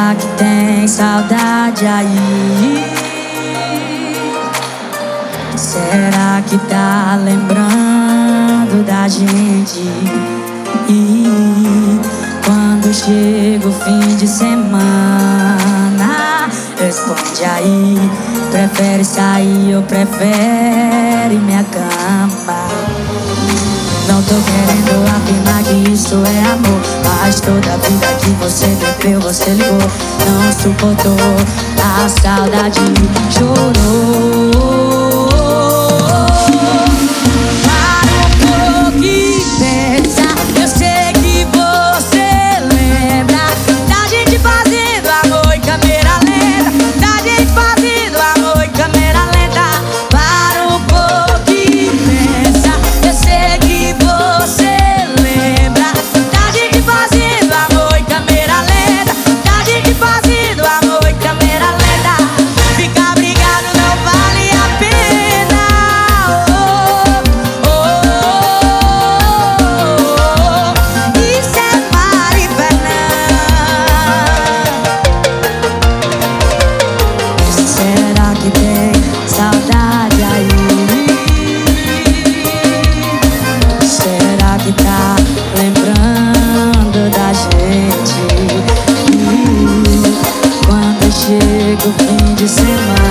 Será que tem saudade aí? Será que tá lembrando da gente? E quando chega o fim de semana, responde aí. Prefere sair ou prefere minha cama? Não tô querendo afirmar que isso é amor, mas toda vida que você bebeu, você ligou. Não suportou a saudade, chorou. Para um pouco e pensa, eu sei que você lembra da gente fazendo amor em câmera lenta, da gente fazendo amor em câmera lenta. Para um pouco e pensa, eu sei que você lembra da gente fazendo amor em câmera lenta, da gente fazendo amor em câmera lenta. Ficar brigado não vale a pena. Isso é Mari Fernandes. Será que tem saudade aí? Será que tá lembrando da gente? E quando chega o fim de semana,